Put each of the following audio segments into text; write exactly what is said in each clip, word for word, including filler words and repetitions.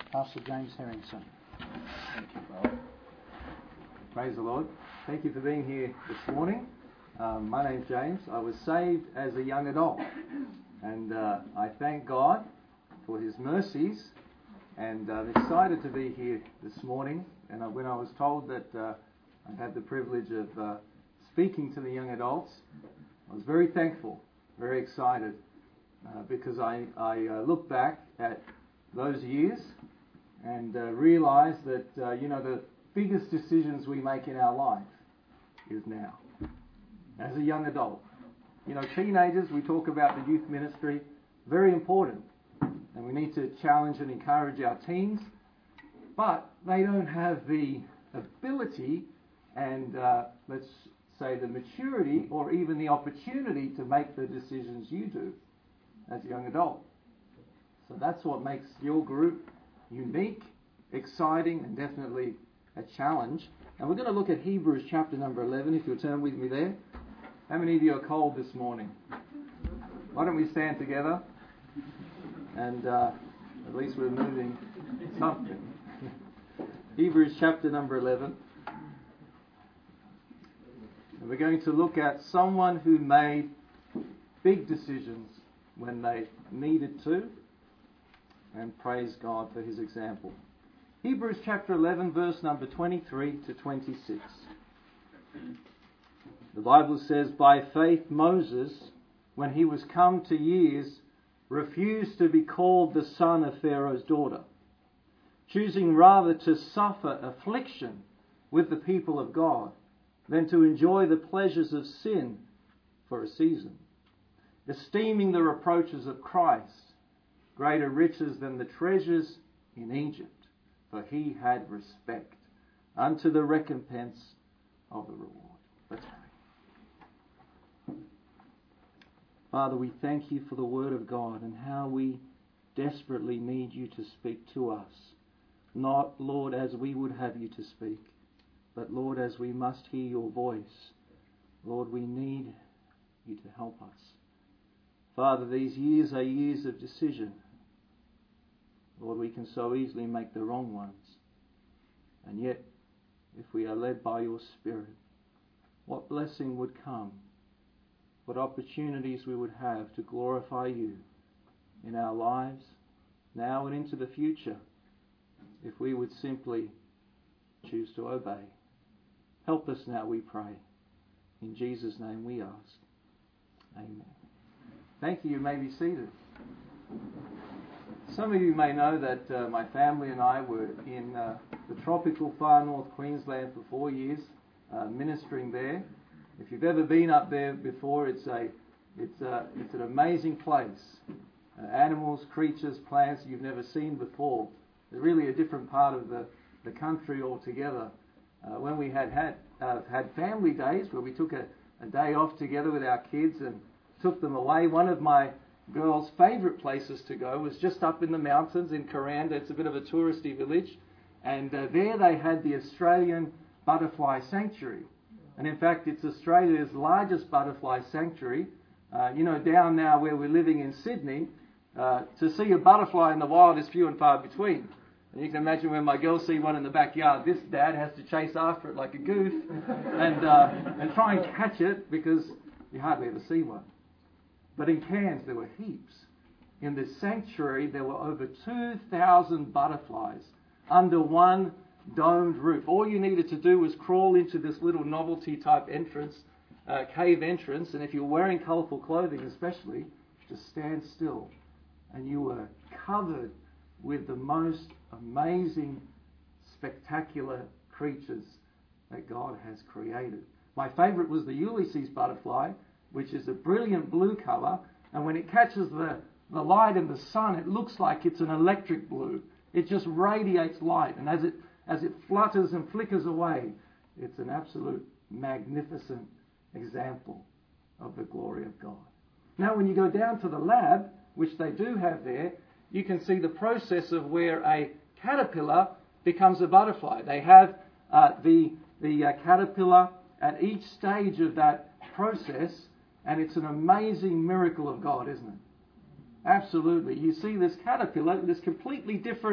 Pastor James Harrington. Thank you, Father. Praise the Lord. Thank you for being here this morning. Um, my name's James. I was saved as a young adult, and uh, I thank God for His mercies, and I'm excited to be here this morning. And uh, when I was told that uh, I had the privilege of uh, speaking to the young adults, I was very thankful, very excited, uh, because I, I uh, look back at those years and uh, realise that, uh, you know, the biggest decisions we make in our life is now. As a young adult. You know, teenagers, we talk about the youth ministry, very important. And we need to challenge and encourage our teens. But they don't have the ability and, uh, let's say, the maturity or even the opportunity to make the decisions you do as a young adult. So that's what makes your group unique, exciting, and definitely a challenge. And we're going to look at Hebrews chapter number eleven, if you'll turn with me there. How many of you are cold this morning? Why don't we stand together? And uh, at least we're moving something. Hebrews chapter number eleven. And we're going to look at someone who made big decisions when they needed to, and praise God for his example. Hebrews chapter eleven, verse number twenty-three to twenty-six. The Bible says, "By faith Moses, when he was come to years, refused to be called the son of Pharaoh's daughter, choosing rather to suffer affliction with the people of God than to enjoy the pleasures of sin for a season, esteeming the reproaches of Christ greater riches than the treasures in Egypt, for he had respect unto the recompense of the reward." Let's pray. Father, we thank you for the Word of God and how we desperately need you to speak to us. Not, Lord, as we would have you to speak, but, Lord, as we must hear your voice. Lord, we need you to help us. Father, these years are years of decision. Lord, we can so easily make the wrong ones. And yet, if we are led by your Spirit, what blessing would come, what opportunities we would have to glorify you in our lives, now and into the future, if we would simply choose to obey. Help us now, we pray. In Jesus' name we ask. Amen. Thank you. You may be seated. Some of you may know that uh, my family and I were in uh, the tropical far north Queensland for four years, uh, ministering there. If you've ever been up there before, it's a it's a, it's an amazing place. Uh, animals, creatures, plants you've never seen before. They're really a different part of the, the country altogether. Uh, when we had had uh, had family days where we took a, a day off together with our kids and took them away, one of my girls' favourite places to go was just up in the mountains in Kuranda. It's a bit of a touristy village, and uh, there they had the Australian Butterfly Sanctuary. And in fact, it's Australia's largest butterfly sanctuary. Uh, you know, down now where we're living in Sydney, uh, to see a butterfly in the wild is few and far between. And you can imagine when my girls see one in the backyard, this dad has to chase after it like a goose and uh, and try and catch it because you hardly ever see one. But in Cairns there were heaps. In this sanctuary there were over two thousand butterflies under one domed roof. All you needed to do was crawl into this little novelty type entrance, uh, cave entrance, and if you're wearing colourful clothing especially, just stand still and you were covered with the most amazing, spectacular creatures that God has created. My favourite was the Ulysses butterfly, which is a brilliant blue colour, and when it catches the, the light in the sun, it looks like it's an electric blue. It just radiates light, and as it as it flutters and flickers away, it's an absolute magnificent example of the glory of God. Now, when you go down to the lab, which they do have there, you can see the process of where a caterpillar becomes a butterfly. They have uh, the, the uh, caterpillar at each stage of that process, and it's an amazing miracle of God, isn't it? Absolutely. You see this caterpillar, this completely different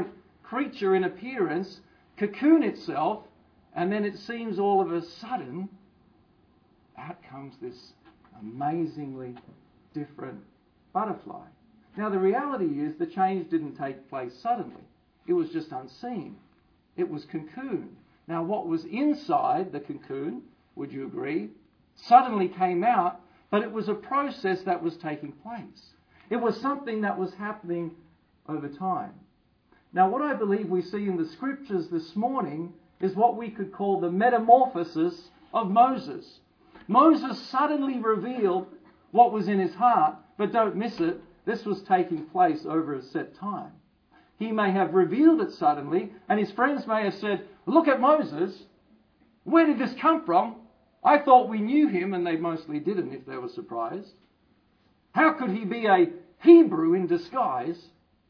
creature in appearance cocoon itself, and then it seems all of a sudden, out comes this amazingly different butterfly. Now the reality is the change didn't take place suddenly. It was just unseen. It was cocooned. Now what was inside the cocoon, would you agree, suddenly came out, but it was a process that was taking place. It was something that was happening over time. Now what I believe we see in the scriptures this morning is what we could call the metamorphosis of Moses. Moses suddenly revealed what was in his heart, but don't miss it, this was taking place over a set time. He may have revealed it suddenly, and his friends may have said, look at Moses, where did this come from? I thought we knew him, and they mostly didn't if they were surprised. How could he be a Hebrew in disguise?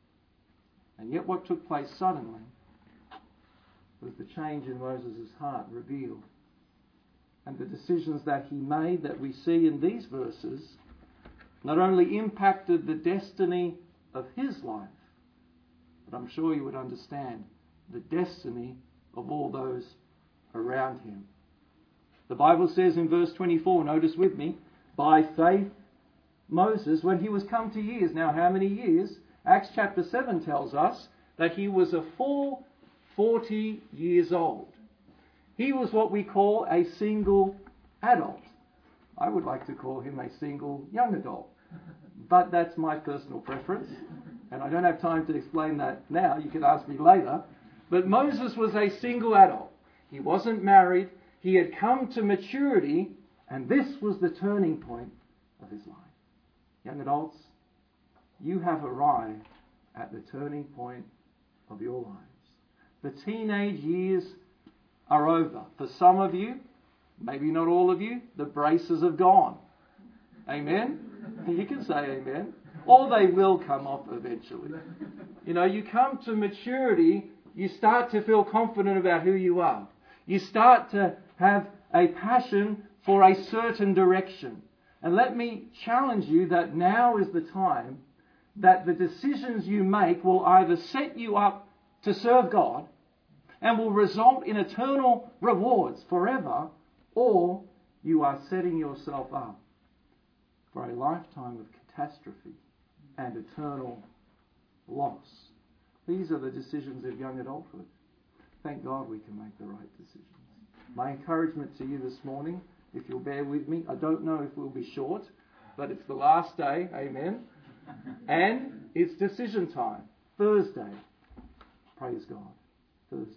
And yet what took place suddenly was the change in Moses' heart revealed. And the decisions that he made that we see in these verses not only impacted the destiny of his life, but I'm sure you would understand the destiny of all those around him. The Bible says in verse twenty-four, notice with me, by faith Moses, when he was come to years, now how many years? Acts chapter seven tells us that he was a full forty years old. He was what we call a single adult. I would like to call him a single young adult. But that's my personal preference. And I don't have time to explain that now. You can ask me later. But Moses was a single adult. He wasn't married. He had come to maturity. And this was the turning point of his life. Young adults, you have arrived at the turning point of your lives. The teenage years are over. For some of you, maybe not all of you, the braces have gone. Amen? You can say amen. Or they will come off eventually. You know, you come to maturity, you start to feel confident about who you are. You start to have a passion for a certain direction. And let me challenge you that now is the time that the decisions you make will either set you up to serve God and will result in eternal rewards forever, or you are setting yourself up for a lifetime of catastrophe and eternal loss. These are the decisions of young adulthood. Thank God we can make the right decisions. My encouragement to you this morning, if you'll bear with me, I don't know if we'll be short, but it's the last day, amen, and it's decision time. Thursday, praise God, Thursday.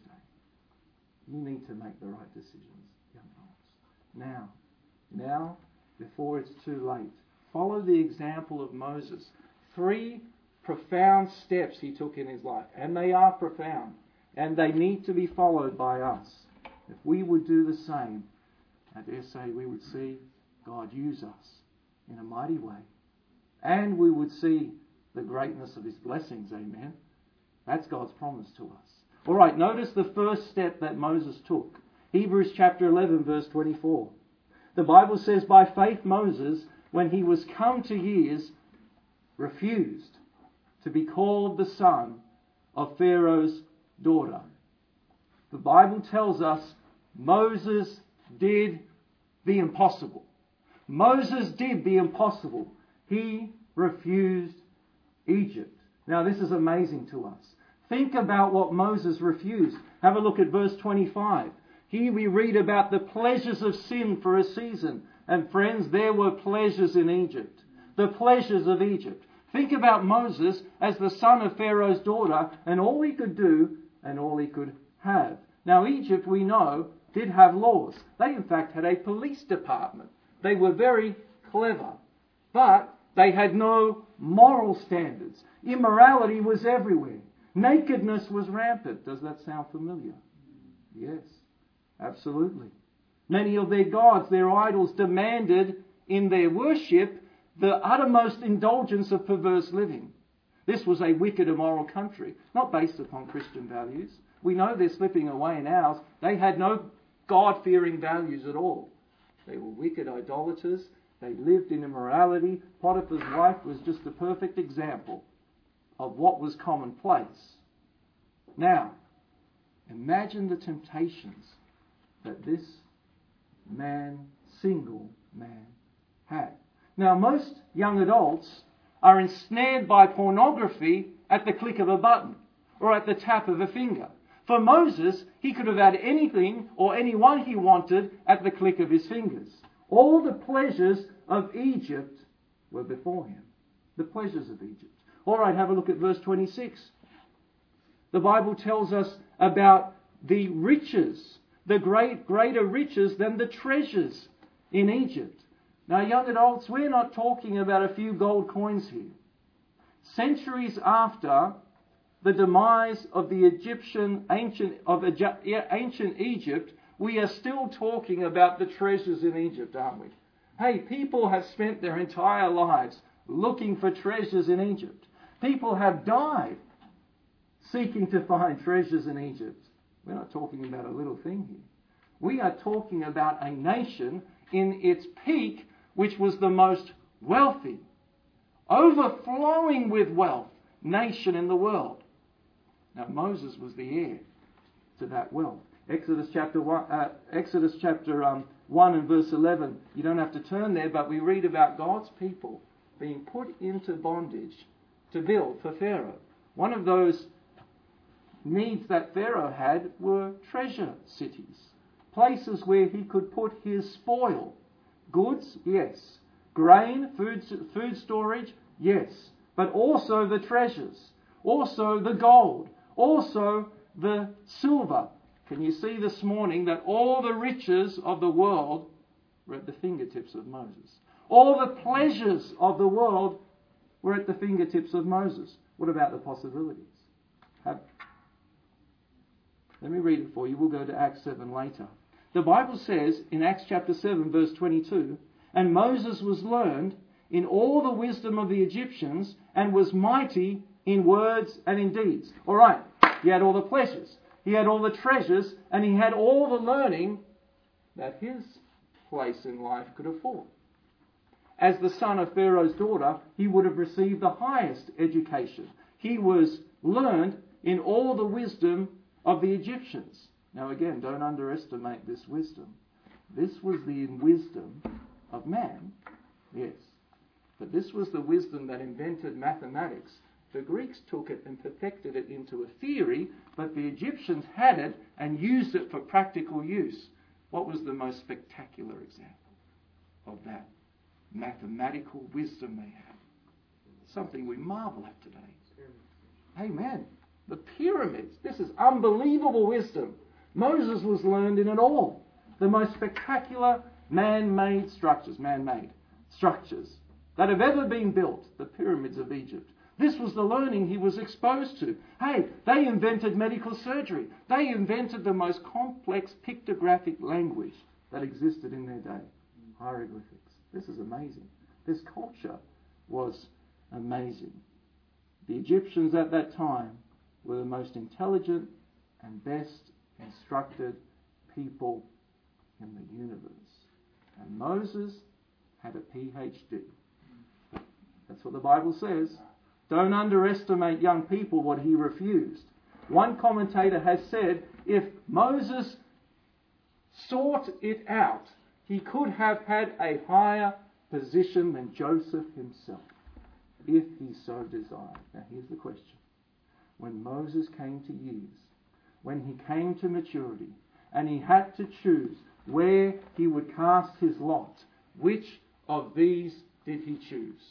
You need to make the right decisions, young adults. Now, now, before it's too late, follow the example of Moses. Three profound steps he took in his life, and they are profound, and they need to be followed by us. If we would do the same, I dare say we would see God use us in a mighty way, and we would see the greatness of his blessings, amen. That's God's promise to us. All right, notice the first step that Moses took. Hebrews chapter eleven, verse twenty-four. The Bible says, by faith Moses, when he was come to years, refused to be called the son of Pharaoh's daughter. The Bible tells us Moses did the impossible. Moses did the impossible. He refused Egypt. Now this is amazing to us. Think about what Moses refused. Have a look at verse twenty-five. Here we read about the pleasures of sin for a season. And friends, there were pleasures in Egypt. The pleasures of Egypt. Think about Moses as the son of Pharaoh's daughter and all he could do and all he could have. Now Egypt, we know, did have laws. They in fact had a police department. They were very clever. But they had no moral standards. Immorality was everywhere. Nakedness was rampant. Does that sound familiar? Yes, absolutely. Many of their gods, their idols, demanded in their worship the uttermost indulgence of perverse living. This was a wicked, immoral country, not based upon Christian values. We know they're slipping away in ours. They had no God-fearing values at all. They were wicked idolaters. They lived in immorality. Potiphar's wife was just the perfect example of what was commonplace. Now, imagine the temptations that this man, single man, had. Now, most young adults are ensnared by pornography at the click of a button or at the tap of a finger. For Moses, he could have had anything or anyone he wanted at the click of his fingers. All the pleasures of Egypt were before him. The pleasures of Egypt. All right, have a look at verse twenty-six. The Bible tells us about the riches, the great, greater riches than the treasures in Egypt. Now, young adults, we're not talking about a few gold coins here. Centuries after the demise of the Egyptian ancient of ancient Egypt, we are still talking about the treasures in Egypt, aren't we? Hey, people have spent their entire lives looking for treasures in Egypt. People have died seeking to find treasures in Egypt. We're not talking about a little thing here. We are talking about a nation in its peak, which was the most wealthy, overflowing with wealth nation in the world. Now, Moses was the heir to that wealth. Exodus chapter one, uh, Exodus chapter um, one and verse eleven. You don't have to turn there, but we read about God's people being put into bondage to build for Pharaoh. One of those needs that Pharaoh had were treasure cities, places where he could put his spoil. Goods, yes. Grain, food, food storage, yes. But also the treasures, also the gold, also the silver. Can you see this morning that all the riches of the world were at the fingertips of Moses? All the pleasures of the world were at the fingertips of Moses. What about the possibilities? Have... Let me read it for you. We'll go to Acts seven later. The Bible says in Acts chapter seven verse twenty-two, "And Moses was learned in all the wisdom of the Egyptians and was mighty in words and in deeds." All right, he had all the pleasures, he had all the treasures, and he had all the learning that his place in life could afford. As the son of Pharaoh's daughter, he would have received the highest education. He was learned in all the wisdom of the Egyptians. Now again, don't underestimate this wisdom. This was the wisdom of man, yes. But this was the wisdom that invented mathematics. The Greeks took it and perfected it into a theory, but the Egyptians had it and used it for practical use. What was the most spectacular example of that mathematical wisdom they had? Something we marvel at today. Amen. The pyramids. This is unbelievable wisdom. Moses was learned in it all. The most spectacular man-made structures, man-made structures that have ever been built, the pyramids of Egypt. This was the learning he was exposed to. Hey, they invented medical surgery. They invented the most complex pictographic language that existed in their day. Hieroglyphics. This is amazing. This culture was amazing. The Egyptians at that time were the most intelligent and best instructed people in the universe. And Moses had a P H D. That's what the Bible says. Don't underestimate young people what he refused. One commentator has said, if Moses sought it out, he could have had a higher position than Joseph himself, if he so desired. Now here's the question. When Moses came to years, when he came to maturity, and he had to choose where he would cast his lot, which of these did he choose?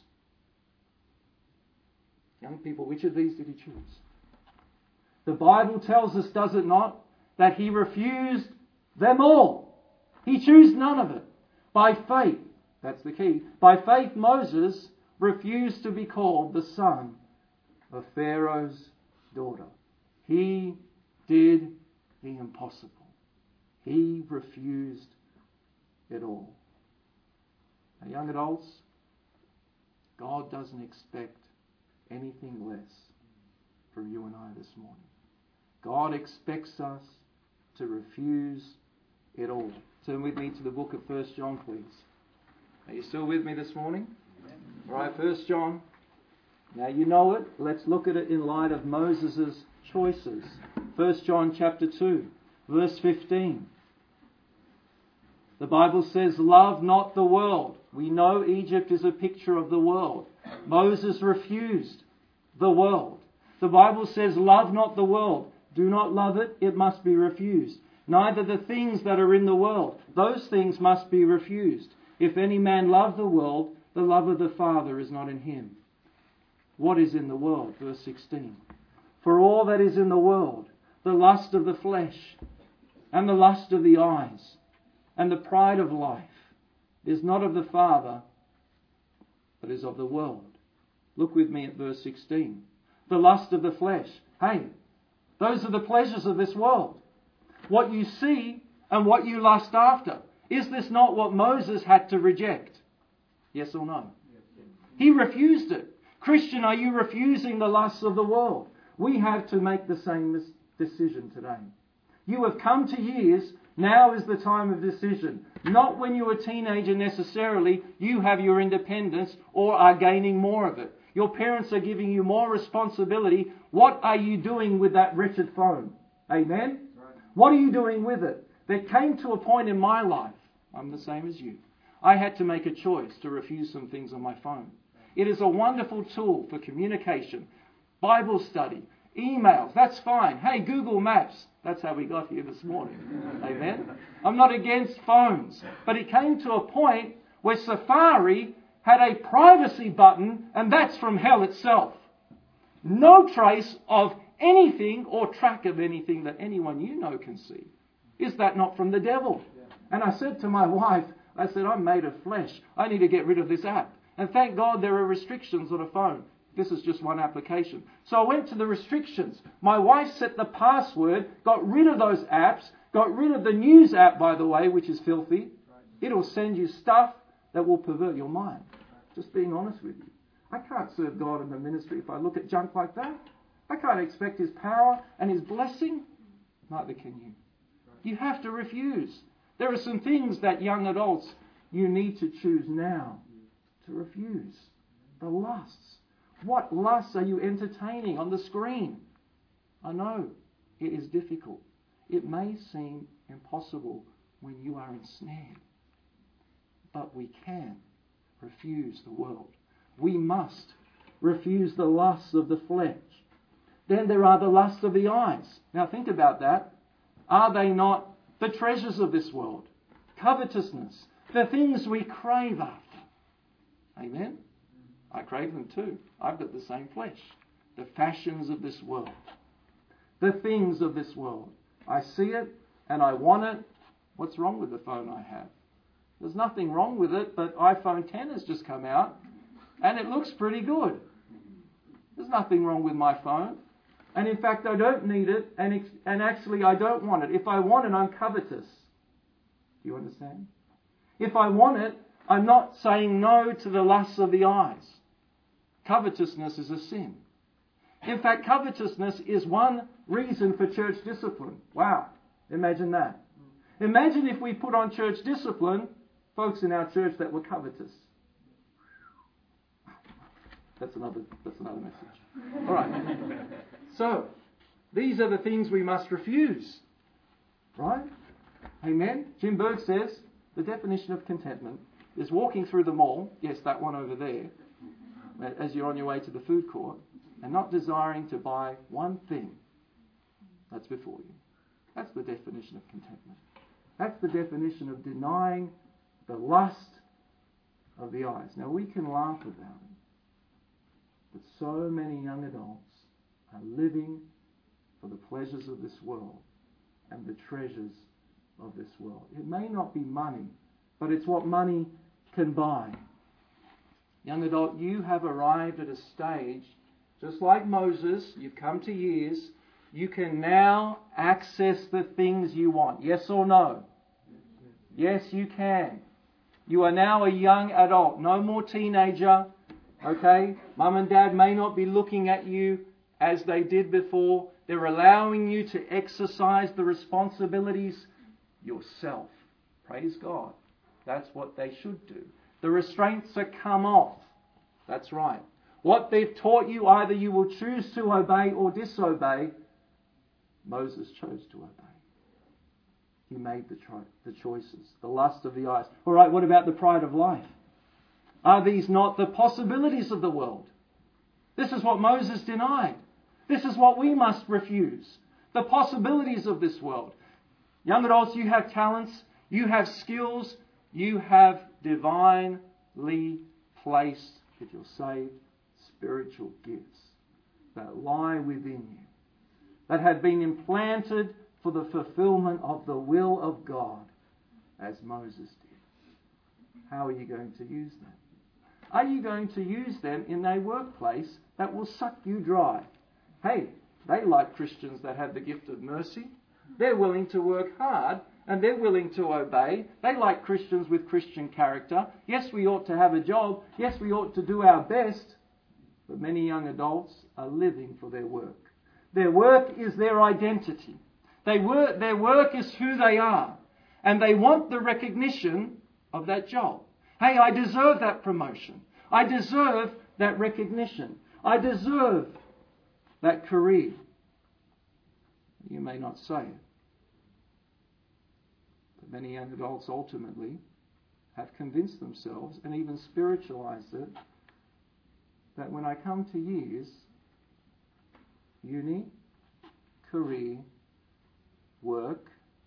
Young people, which of these did he choose? The Bible tells us, does it not, that he refused them all. He chose none of it. By faith, that's the key, by faith Moses refused to be called the son of Pharaoh's daughter. He did the impossible. He refused it all. Now, young adults, God doesn't expect anything less from you and I this morning. God expects us to refuse it all. Turn with me to the book of First John, please. Are you still with me this morning? All right, First John. Now you know it. Let's look at it in light of Moses' choices. First John chapter two, verse fifteen. The Bible says, love not the world. We know Egypt is a picture of the world. Moses refused the world. The Bible says, love not the world. Do not love it, it must be refused. Neither the things that are in the world. Those things must be refused. If any man love the world, the love of the Father is not in him. What is in the world? Verse sixteen. For all that is in the world, the lust of the flesh, and the lust of the eyes, and the pride of life, is not of the Father, but is of the world. Look with me at verse sixteen. The lust of the flesh. Hey, those are the pleasures of this world. What you see and what you lust after. Is this not what Moses had to reject? Yes or no? He refused it. Christian, are you refusing the lusts of the world? We have to make the same decision today. You have come to years, now is the time of decision. Not when you're a teenager necessarily, you have your independence or are gaining more of it. Your parents are giving you more responsibility. What are you doing with that wretched phone? Amen? Right. What are you doing with it? There came to a point in my life, I'm the same as you, I had to make a choice to refuse some things on my phone. It is a wonderful tool for communication, Bible study, emails, that's fine. Hey, Google Maps, that's how we got here this morning. Amen? I'm not against phones, but it came to a point where Safari had a privacy button, and that's from hell itself. No trace of anything or track of anything that anyone you know can see. Is that not from the devil? And I said to my wife, I said, I'm made of flesh. I need to get rid of this app. And thank God there are restrictions on a phone. This is just one application. So I went to the restrictions. My wife set the password, got rid of those apps, got rid of the news app, by the way, which is filthy. It'll send you stuff that will pervert your mind. Just being honest with you. I can't serve God in the ministry if I look at junk like that. I can't expect His power and His blessing. Neither can you. You have to refuse. There are some things that young adults, you need to choose now to refuse. The lusts. What lusts are you entertaining on the screen? I know it is difficult. It may seem impossible when you are ensnared. But we can refuse the world. We must refuse the lusts of the flesh. Then there are the lusts of the eyes. Now think about that. Are they not the treasures of this world? Covetousness. The things we crave after. Amen? I crave them too. I've got the same flesh. The fashions of this world. The things of this world. I see it and I want it. What's wrong with the phone I have? There's nothing wrong with it, but iPhone ten has just come out and it looks pretty good. There's nothing wrong with my phone. And in fact, I don't need it, and ex- and actually I don't want it. If I want it, I'm covetous. Do you understand? If I want it, I'm not saying no to the lusts of the eyes. Covetousness is a sin. In fact, covetousness is one reason for church discipline. Wow, imagine that. Imagine if we put on church discipline folks in our church that were covetous. That's another, that's another message. All right. So, these are the things we must refuse. Right? Amen? Jim Berg says the definition of contentment is walking through the mall, yes, that one over there, as you're on your way to the food court, and not desiring to buy one thing that's before you. That's the definition of contentment. That's the definition of denying the lust of the eyes. Now, we can laugh about it, but so many young adults are living for the pleasures of this world and the treasures of this world. It may not be money, but it's what money can buy. Young adult, you have arrived at a stage, just like Moses, you've come to years, you can now access the things you want. Yes or no? Yes, you can. You are now a young adult, no more teenager. Okay? Mum and Dad may not be looking at you as they did before. They're allowing you to exercise the responsibilities yourself. Praise God. That's what they should do. The restraints are come off. That's right. What they've taught you, either you will choose to obey or disobey. Moses chose to obey. He made the, cho- the choices. The lust of the eyes. All right, what about the pride of life? Are these not the possibilities of the world? This is what Moses denied. This is what we must refuse. The possibilities of this world. Young adults, you have talents, you have skills, you have divinely placed, if you're saved, spiritual gifts that lie within you, that have been implanted for the fulfillment of the will of God, as Moses did. How are you going to use them? Are you going to use them in a workplace that will suck you dry? Hey, they like Christians that have the gift of mercy. They're willing to work hard and they're willing to obey. They like Christians with Christian character. Yes, we ought to have a job. Yes, we ought to do our best. But many young adults are living for their work. Their work is their identity. They work, their work is who they are. And they want the recognition of that job. Hey, I deserve that promotion. I deserve that recognition. I deserve that career. You may not say it. But many young adults ultimately have convinced themselves and even spiritualized it that when I come to years, uni, career, work,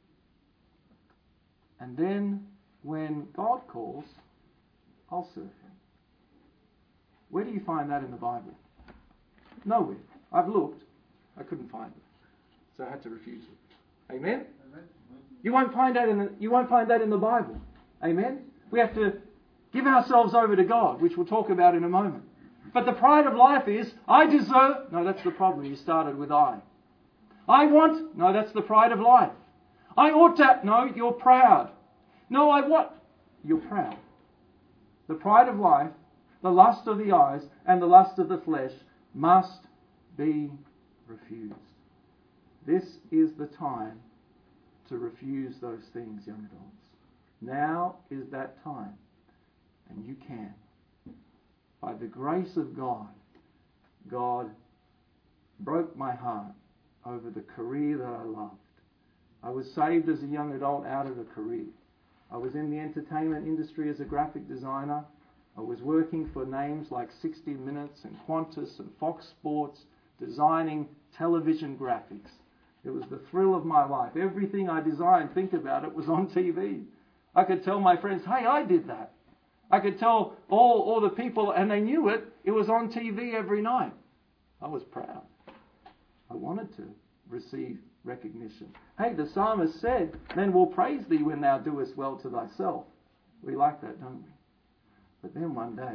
and then when God calls, I'll serve Him. Where do you find that in the Bible? Nowhere. I've looked. I couldn't find it. So I had to refuse it. Amen? Amen. You won't find that in the, you won't find that in the Bible. Amen? We have to give ourselves over to God, which we'll talk about in a moment. But the pride of life is, I deserve... No, that's the problem. You started with I. I want... No, that's the pride of life. I ought to... No, you're proud. No, I want... You're proud. The pride of life, the lust of the eyes, and the lust of the flesh must be refused. This is the time to refuse those things, young adults. Now is that time. And you can. By the grace of God, God broke my heart over the career that I loved. I was saved as a young adult out of a career. I was in the entertainment industry as a graphic designer. I was working for names like sixty minutes and Qantas and Fox Sports, designing television graphics. It was the thrill of my life. Everything I designed, think about it, was on T V. I could tell my friends, hey, I did that. I could tell all, all the people, and they knew it, it was on T V every night. I was proud. I wanted to receive recognition. Hey, the psalmist said, men will praise thee when thou doest well to thyself. We like that, don't we? But then one day,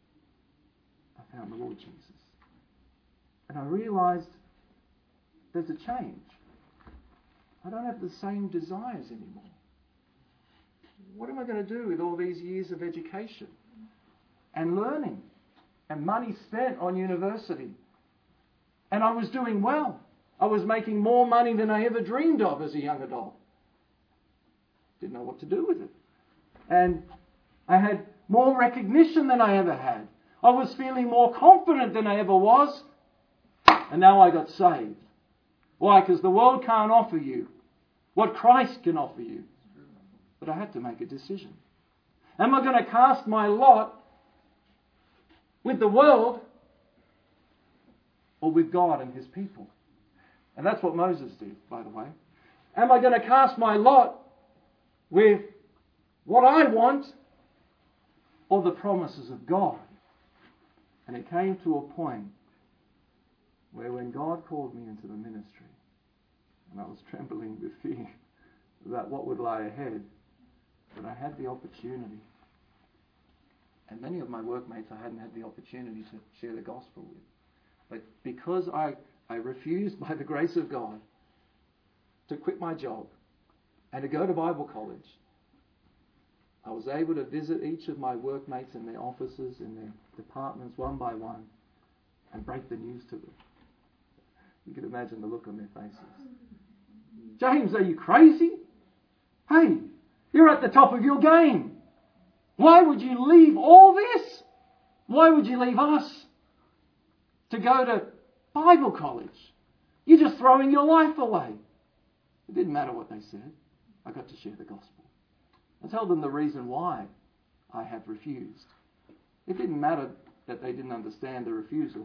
I found the Lord Jesus. And I realized there's a change. I don't have the same desires anymore. What am I going to do with all these years of education and learning and money spent on university? And I was doing well. I was making more money than I ever dreamed of as a young adult. Didn't know what to do with it. And I had more recognition than I ever had. I was feeling more confident than I ever was. And now I got saved. Why? Because the world can't offer you what Christ can offer you. But I had to make a decision. Am I going to cast my lot with the world or with God and His people? And that's what Moses did, by the way. Am I going to cast my lot with what I want or the promises of God? And it came to a point where when God called me into the ministry, and I was trembling with fear about what would lie ahead, but I had the opportunity. And many of my workmates I hadn't had the opportunity to share the gospel with. But because I, I refused by the grace of God to quit my job and to go to Bible college, I was able to visit each of my workmates in their offices, in their departments, one by one, and break the news to them. You can imagine the look on their faces. James, are you crazy? Hey, you're at the top of your game. Why would you leave all this? Why would you leave us to go to Bible college? You're just throwing your life away. It didn't matter what they said. I got to share the gospel. I told them the reason why I have refused. It didn't matter that they didn't understand the refusal.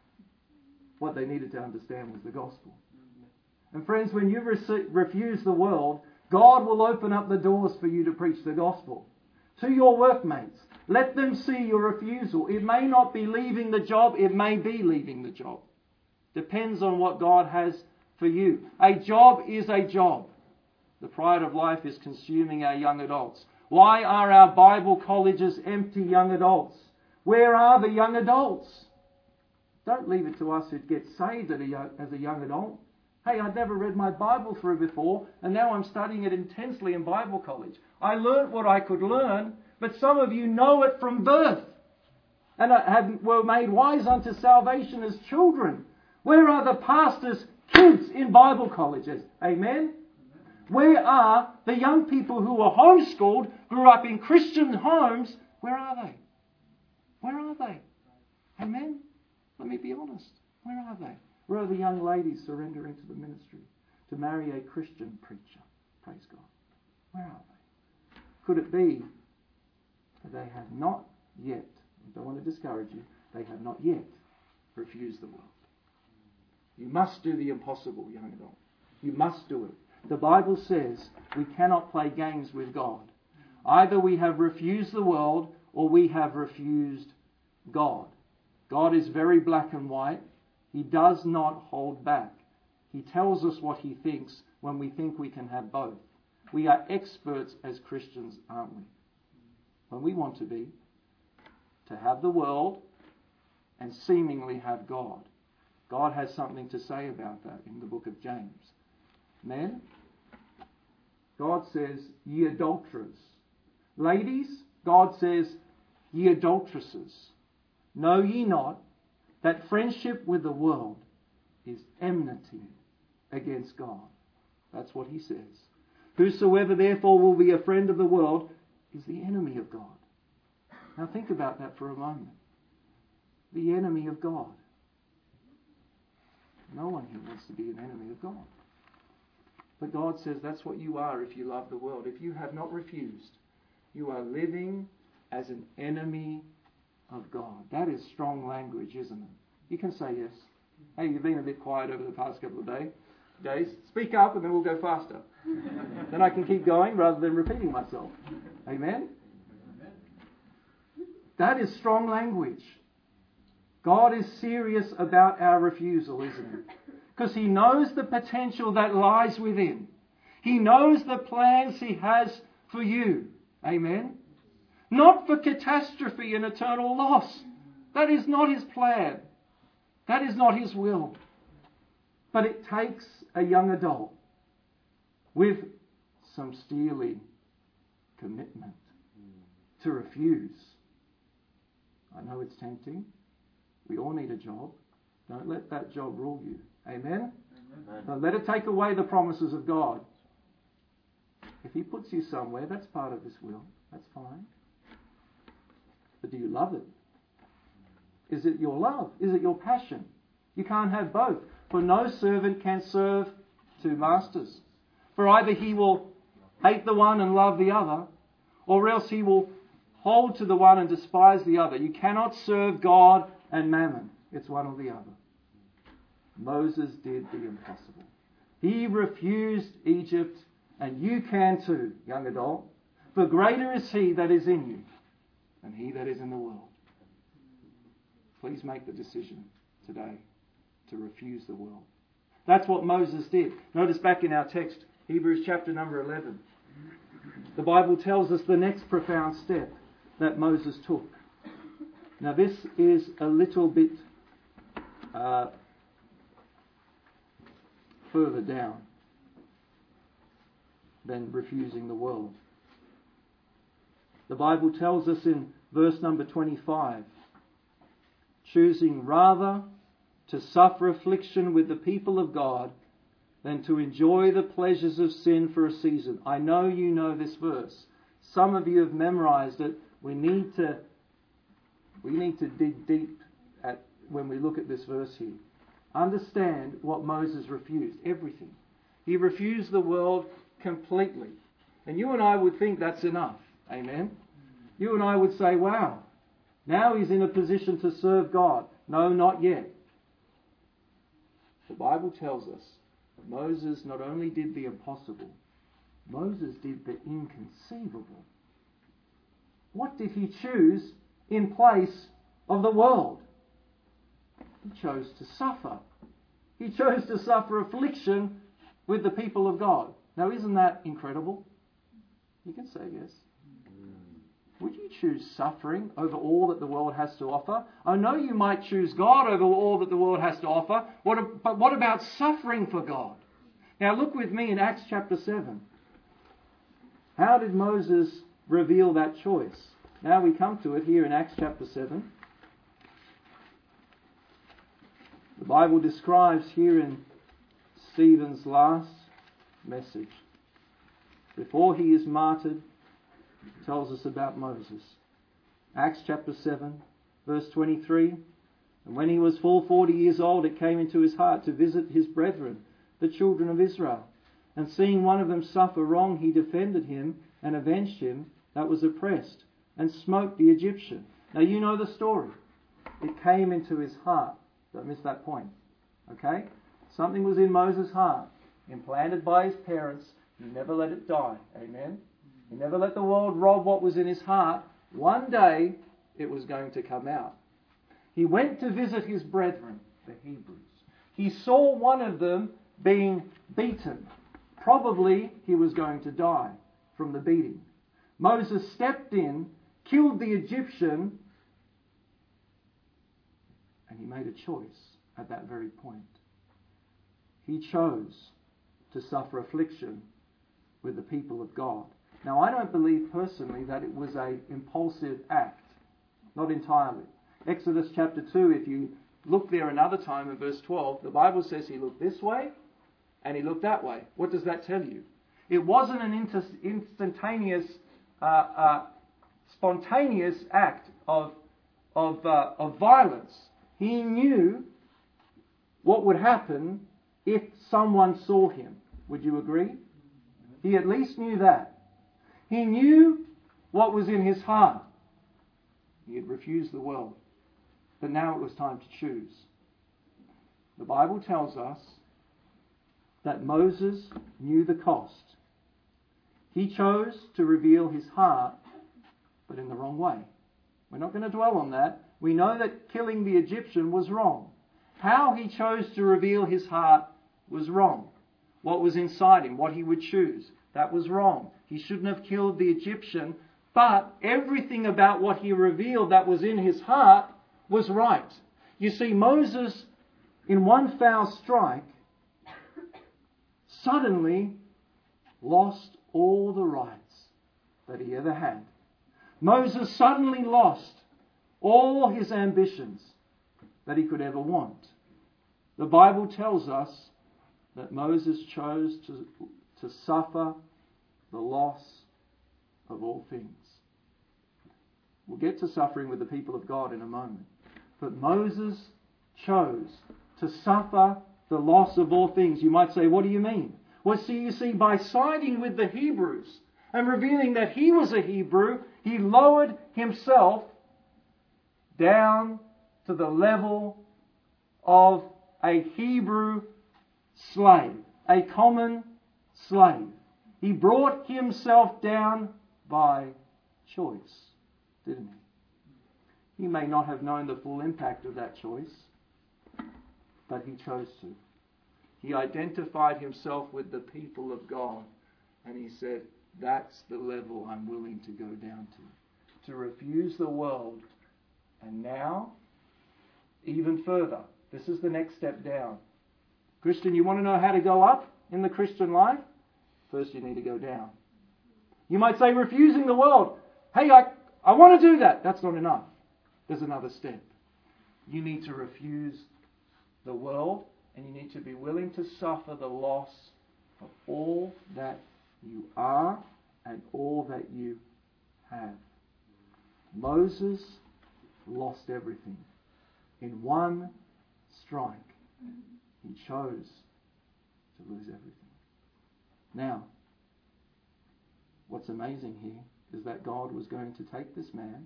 What they needed to understand was the gospel. And friends, when you rec- refuse the world, God will open up the doors for you to preach the gospel. To your workmates, let them see your refusal. It may not be leaving the job, it may be leaving the job. Depends on what God has for you. A job is a job. The pride of life is consuming our young adults. Why are our Bible colleges empty, young adults? Where are the young adults? Don't leave it to us who get saved as a young adult. Hey, I'd never read my Bible through before, and now I'm studying it intensely in Bible college. I learnt what I could learn, but some of you know it from birth and have, were made wise unto salvation as children. Where are the pastors' kids in Bible colleges? Amen? Where are the young people who were homeschooled, grew up in Christian homes? Where are they? Where are they? Amen? Let me be honest. Where are they? Where are the young ladies surrendering to the ministry to marry a Christian preacher? Praise God. Where are they? Could it be that they have not yet, I don't want to discourage you, they have not yet refused the world? You must do the impossible, young adult. You must do it. The Bible says we cannot play games with God. Either we have refused the world or we have refused God. God is very black and white. He does not hold back. He tells us what he thinks when we think we can have both. We are experts as Christians, aren't we? When we want to be, to have the world and seemingly have God. God has something to say about that in the book of James. Men, God says, ye adulterers. Ladies, God says, ye adulteresses. Know ye not that friendship with the world is enmity against God? That's what he says. Whosoever therefore will be a friend of the world is the enemy of God. Now think about that for a moment. The enemy of God. No one here wants to be an enemy of God. But God says that's what you are if you love the world. If you have not refused, you are living as an enemy of God. That is strong language, isn't it? You can say yes. Hey, you've been a bit quiet over the past couple of day, days. Speak up and then we'll go faster. Then I can keep going rather than repeating myself. Amen? That is strong language. God is serious about our refusal, isn't he? Because he knows the potential that lies within. He knows the plans he has for you. Amen? Not for catastrophe and eternal loss. That is not his plan. That is not his will. But it takes a young adult with some steely commitment to refuse. I know it's tempting. We all need a job. Don't let that job rule you. Amen? Amen. Don't let it take away the promises of God. If he puts you somewhere, that's part of his will. That's fine. But do you love it? Is it your love? Is it your passion? You can't have both. For no servant can serve two masters. For either he will hate the one and love the other, or else he will hold to the one and despise the other. You cannot serve God and mammon. It's one or the other. Moses did the impossible. He refused Egypt, and you can too, young adult. For greater is he that is in you than he that is in the world. Please make the decision today to refuse the world. That's what Moses did. Notice back in our text, Hebrews chapter number eleven. The Bible tells us the next profound step that Moses took. Now this is a little bit uh, further down than refusing the world. The Bible tells us in verse number twenty-five, choosing rather to suffer affliction with the people of God than to enjoy the pleasures of sin for a season. I know you know this verse. Some of you have memorized it. We need to we need to dig deep at when we look at this verse here. understand what Moses refused. Everything. He refused the world completely. And you and I would think that's enough. Amen? You and I would say, wow, now he's in a position to serve God. No, not yet. The Bible tells us that Moses not only did the impossible, Moses did the inconceivable. What did he choose in place of the world? He chose to suffer. He chose to suffer affliction with the people of God. Now, isn't that incredible? You can say yes. Would you choose suffering over all that the world has to offer? I know you might choose God over all that the world has to offer, what, but what about suffering for God? Now look with me in Acts chapter seven. How did Moses reveal that choice? Now we come to it here in Acts chapter seven. The Bible describes here in Stephen's last message, before he is martyred, tells us about Moses. Acts chapter seven, verse twenty-three. And when he was full forty years old, it came into his heart to visit his brethren, the children of Israel. And seeing one of them suffer wrong, he defended him and avenged him that was oppressed, and smote the Egyptian. Now you know the story. It came into his heart. Don't miss that point. Okay? Something was in Moses' heart, implanted by his parents. He never let it die. Amen? He never let the world rob what was in his heart. One day, it was going to come out. He went to visit his brethren, the Hebrews. He saw one of them being beaten. Probably he was going to die from the beating. Moses stepped in, killed the Egyptian, and he made a choice at that very point. He chose to suffer affliction with the people of God. Now, I don't believe personally that it was an impulsive act. Not entirely. Exodus chapter two, if you look there another time in verse twelve, the Bible says he looked this way and he looked that way. What does that tell you? It wasn't an inter- instantaneous, uh, uh, spontaneous act of, of, uh, of violence. He knew what would happen if someone saw him. Would you agree? He at least knew that. He knew what was in his heart. He had refused the world. But now it was time to choose. The Bible tells us that Moses knew the cost. He chose to reveal his heart, but in the wrong way. We're not going to dwell on that. We know that killing the Egyptian was wrong. How he chose to reveal his heart was wrong. What was inside him, what he would choose, that was wrong. He shouldn't have killed the Egyptian, but everything about what he revealed that was in his heart was right. You see, Moses, in one foul strike, suddenly lost all the rights that he ever had. Moses suddenly lost all his ambitions that he could ever want. The Bible tells us that Moses chose to, to suffer the loss of all things. We'll get to suffering with the people of God in a moment. But Moses chose to suffer the loss of all things. You might say, what do you mean? Well, see, you see, by siding with the Hebrews and revealing that he was a Hebrew, he lowered himself down to the level of a Hebrew slave, a common slave. He brought himself down by choice, didn't he? He may not have known the full impact of that choice, but he chose to. He identified himself with the people of God, and he said, that's the level I'm willing to go down to. To refuse the world. And now, even further, this is the next step down. Christian, you want to know how to go up in the Christian life? First you need to go down. You might say refusing the world. Hey, I, I want to do that. That's not enough. There's another step. You need to refuse the world, and you need to be willing to suffer the loss of all that you are and all that you have. Moses lost everything in one strike. He chose to lose everything. Now, what's amazing here is that God was going to take this man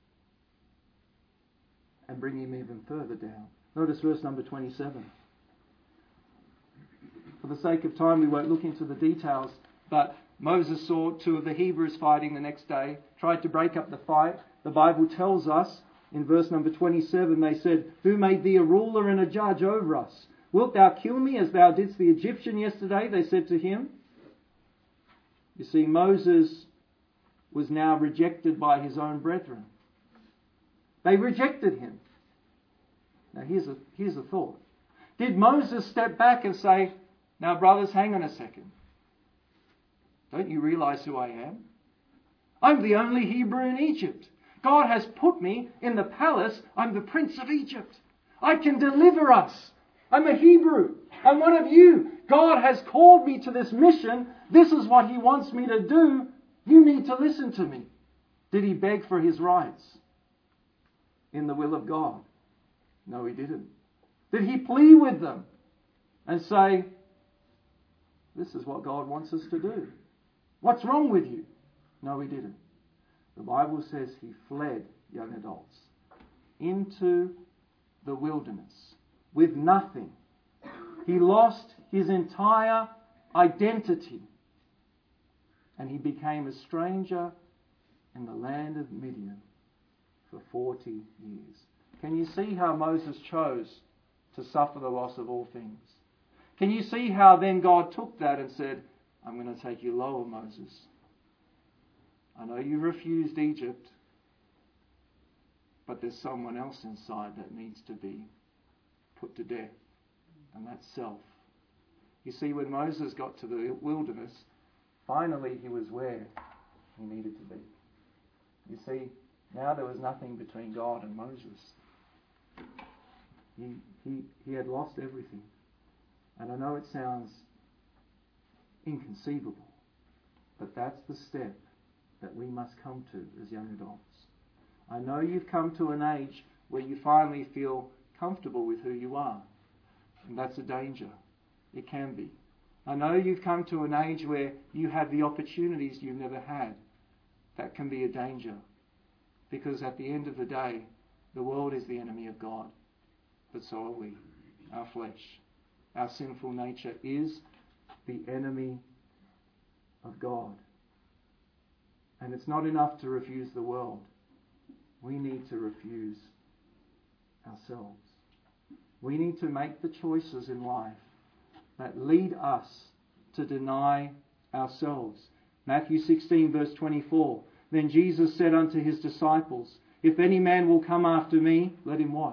and bring him even further down. Notice verse number twenty-seven. For the sake of time, we won't look into the details, but Moses saw two of the Hebrews fighting the next day, tried to break up the fight. The Bible tells us in verse number twenty-seven, they said, "Who made thee a ruler and a judge over us? Wilt thou kill me as thou didst the Egyptian yesterday?" they said to him. You see, Moses was now rejected by his own brethren. They rejected him. Now here's a, here's a thought. Did Moses step back and say, "Now brothers, hang on a second. Don't you realize who I am? I'm the only Hebrew in Egypt. God has put me in the palace. I'm the prince of Egypt. I can deliver us. I'm a Hebrew. I'm one of you. God has called me to this mission. This is what He wants me to do. You need to listen to me." Did he beg for his rights in the will of God? No, he didn't. Did he plea with them and say, "This is what God wants us to do. What's wrong with you?" No, he didn't. The Bible says he fled, young adults, into the wilderness with nothing. He lost his entire identity and he became a stranger in the land of Midian for forty years. Can you see how Moses chose to suffer the loss of all things? Can you see how then God took that and said, "I'm going to take you lower, Moses. I know you refused Egypt, but there's someone else inside that needs to be put to death, and that's self." You see, when Moses got to the wilderness, finally he was where he needed to be. You see, now there was nothing between God and Moses. He, he, he had lost everything. And I know it sounds inconceivable, but that's the step that we must come to as young adults. I know you've come to an age where you finally feel comfortable with who you are, and that's a danger. It can be. I know you've come to an age where you have the opportunities you've never had. That can be a danger, because at the end of the day, the world is the enemy of God, but so are we. Our flesh, our sinful nature is the enemy of God. And it's not enough to refuse the world. We need to refuse ourselves. We need to make the choices in life that lead us to deny ourselves. Matthew sixteen verse twenty-four. Then Jesus said unto his disciples, "If any man will come after me, let him" what?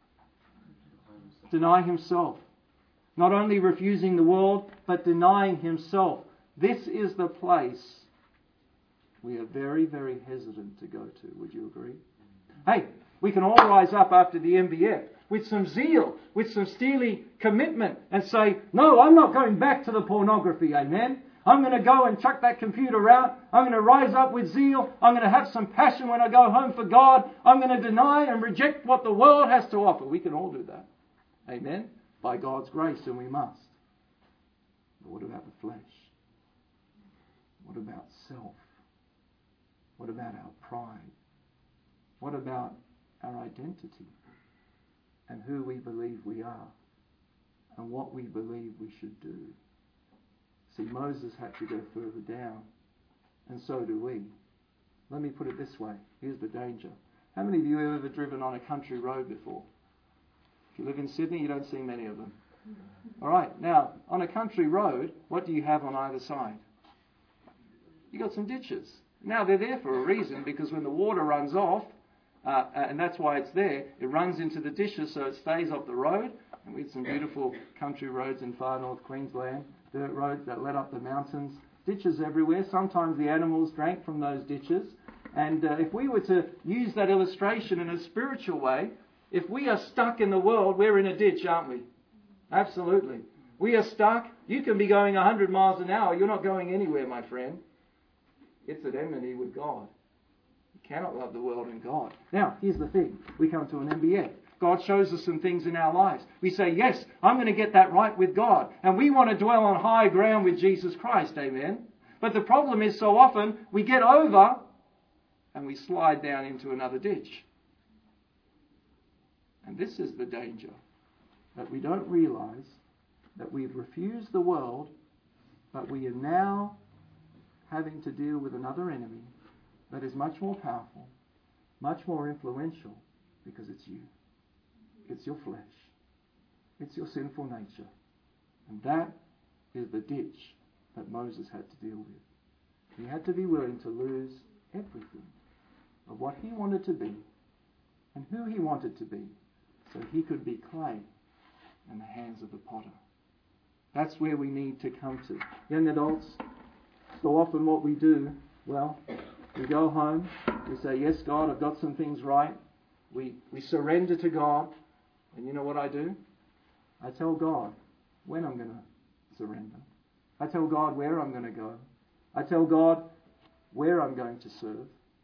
Deny himself. Not only refusing the world, but denying himself. This is the place we are very, very hesitant to go to. Would you agree? Hey, we can all rise up after the M B F with some zeal, with some steely commitment and say, "No, I'm not going back to the pornography, amen. I'm going to go and chuck that computer out. I'm going to rise up with zeal. I'm going to have some passion when I go home for God. I'm going to deny and reject what the world has to offer." We can all do that. Amen. By God's grace, and we must. But what about the flesh? What about self? What about our pride? What about our identity and who we believe we are and what we believe we should do? See, Moses had to go further down, and so do we. Let me put it this way. Here's the danger. How many of you have ever driven on a country road before? If you live in Sydney, you don't see many of them. All right, now, on a country road, what do you have on either side? You've got some ditches. Now, they're there for a reason, because when the water runs off, uh, and that's why it's there, it runs into the ditches so it stays off the road. And we had some beautiful country roads in far north Queensland, dirt roads that led up the mountains, ditches everywhere. Sometimes the animals drank from those ditches. And uh, if we were to use that illustration in a spiritual way, if we are stuck in the world, we're in a ditch, aren't we? Absolutely. We are stuck. You can be going one hundred miles an hour. You're not going anywhere, my friend. It's at enmity with God. You cannot love the world and God. Now, here's the thing. We come to an M B F. God shows us some things in our lives. We say, yes, I'm going to get that right with God. And we want to dwell on high ground with Jesus Christ. Amen. But the problem is so often we get over and we slide down into another ditch. And this is the danger, that we don't realize that we've refused the world, but we are now having to deal with another enemy that is much more powerful, much more influential, because it's you. It's your flesh. It's your sinful nature. And that is the ditch that Moses had to deal with. He had to be willing to lose everything of what he wanted to be and who he wanted to be, so he could be clay in the hands of the potter. That's where we need to come to. Young adults, so often what we do, well, we go home, we say, yes, God, I've got some things right. We, we surrender to God. And you know what I do? I tell God when I'm going to surrender. I tell God where I'm going to go. I tell God where I'm going to serve.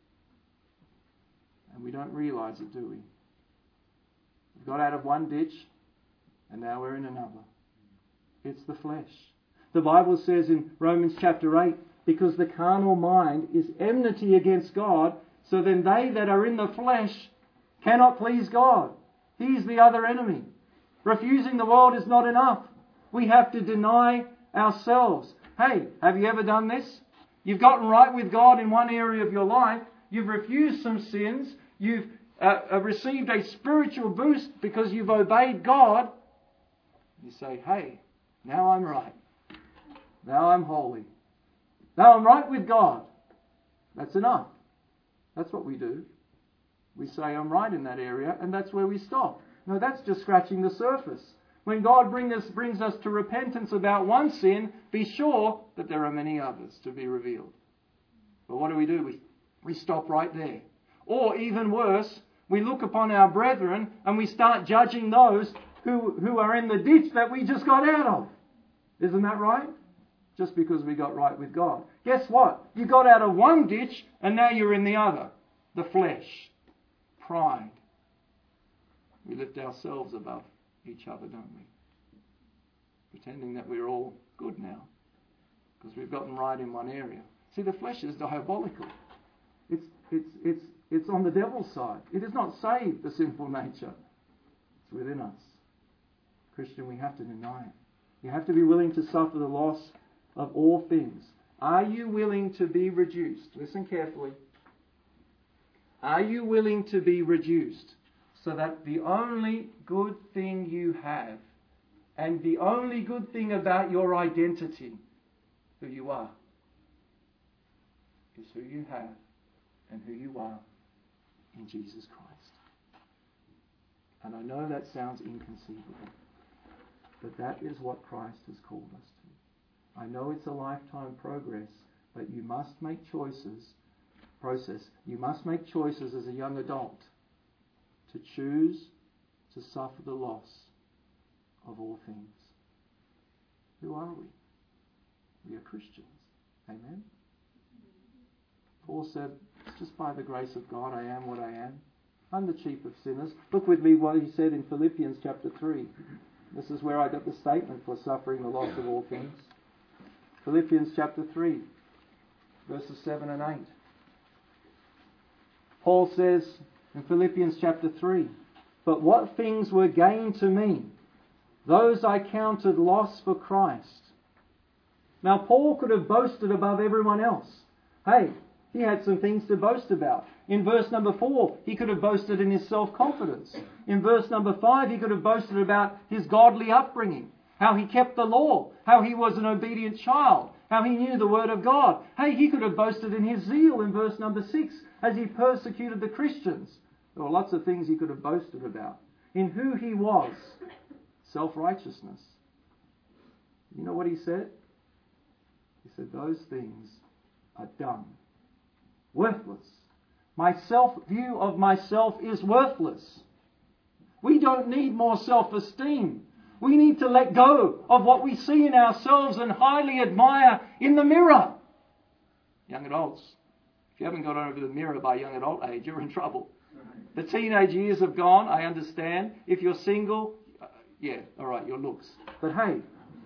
And we don't realize it, do we? We've got out of one ditch, and now we're in another. It's the flesh. The Bible says in Romans chapter eight, because the carnal mind is enmity against God, so then they that are in the flesh cannot please God. He's the other enemy. Refusing the world is not enough. We have to deny ourselves. Hey, have you ever done this? You've gotten right with God in one area of your life. You've refused some sins. You've uh, received a spiritual boost because you've obeyed God. You say, hey, now I'm right. Now I'm holy. Now I'm right with God. That's enough. That's what we do. We say, I'm right in that area, and that's where we stop. No, that's just scratching the surface. When God bring us, brings us to repentance about one sin, be sure that there are many others to be revealed. But what do we do? We, we stop right there. Or even worse, we look upon our brethren and we start judging those who, who are in the ditch that we just got out of. Isn't that right? Just because we got right with God. Guess what? You got out of one ditch and now you're in the other. The flesh. Pride. We lift ourselves above each other, don't we? Pretending that we're all good now because we've gotten right in one area. See, the flesh is diabolical. It's it's it's it's on the devil's side. It has not saved the sinful nature. It's within us. Christian, we have to deny it. You have to be willing to suffer the loss of all things. Are you willing to be reduced? Listen carefully. Are you willing to be reduced so that the only good thing you have and the only good thing about your identity, who you are, is who you have and who you are in Jesus Christ? And I know that sounds inconceivable, but that is what Christ has called us to. I know it's a lifetime progress, but you must make choices process. You must make choices as a young adult to choose to suffer the loss of all things. Who are we? We are Christians. Amen? Paul said, it's just by the grace of God I am what I am. I'm the chief of sinners. Look with me what he said in Philippians chapter three. This is where I got the statement for suffering the loss of all things. Philippians chapter three, verses seven and eight. Paul says in Philippians chapter three, but what things were gain to me, those I counted loss for Christ. Now Paul could have boasted above everyone else. Hey, he had some things to boast about. In verse number four, he could have boasted in his self-confidence. In verse number five, he could have boasted about his godly upbringing, how he kept the law, how he was an obedient child, how he knew the word of God. Hey, he could have boasted in his zeal in verse number six as he persecuted the Christians. There were lots of things he could have boasted about. In who he was, self-righteousness. You know what he said? He said, those things are dumb, worthless. My self-view of myself is worthless. We don't need more self-esteem. We need to let go of what we see in ourselves and highly admire in the mirror. Young adults, if you haven't got over the mirror by young adult age, you're in trouble. The teenage years have gone, I understand. If you're single, uh, yeah, all right, your looks. But hey,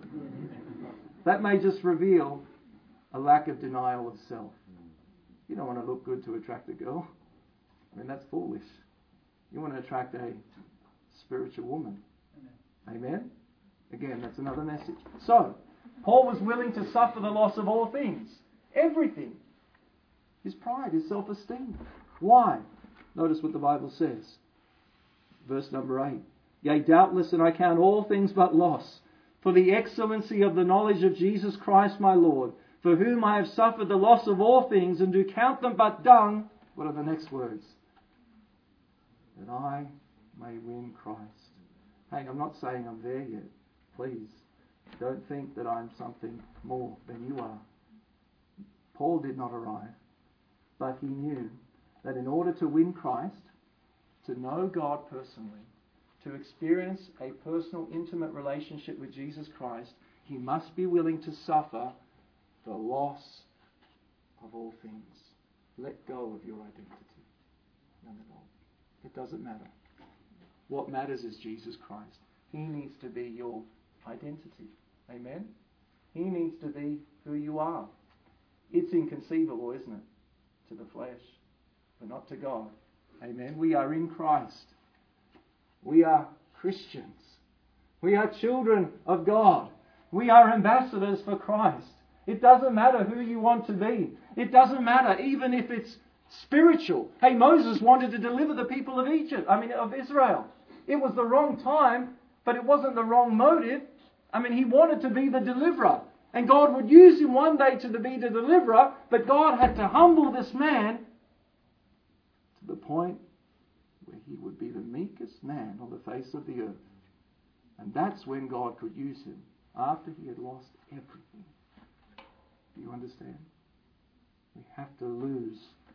that may just reveal a lack of denial of self. You don't want to look good to attract a girl. I mean, that's foolish. You want to attract a spiritual woman. Amen? Again, that's another message. So, Paul was willing to suffer the loss of all things. Everything. His pride, his self-esteem. Why? Notice what the Bible says. Verse number eight. Yea, doubtless, and I count all things but loss, for the excellency of the knowledge of Jesus Christ my Lord, for whom I have suffered the loss of all things, and do count them but dung. What are the next words? That I may win Christ. Hey, I'm not saying I'm there yet. Please, don't think that I'm something more than you are. Paul did not arrive, but he knew that in order to win Christ, to know God personally, to experience a personal, intimate relationship with Jesus Christ, he must be willing to suffer the loss of all things. Let go of your identity. None at all. It doesn't matter. What matters is Jesus Christ. He needs to be your identity. Amen? He needs to be who you are. It's inconceivable, isn't it? To the flesh, but not to God. Amen? We are in Christ. We are Christians. We are children of God. We are ambassadors for Christ. It doesn't matter who you want to be. It doesn't matter even if it's spiritual. Hey, Moses wanted to deliver the people of Egypt, I mean of Israel. It was the wrong time, but it wasn't the wrong motive. I mean, he wanted to be the deliverer. And God would use him one day to be the deliverer, but God had to humble this man to the point where he would be the meekest man on the face of the earth. And that's when God could use him, after he had lost everything. Do you understand? We have to lose.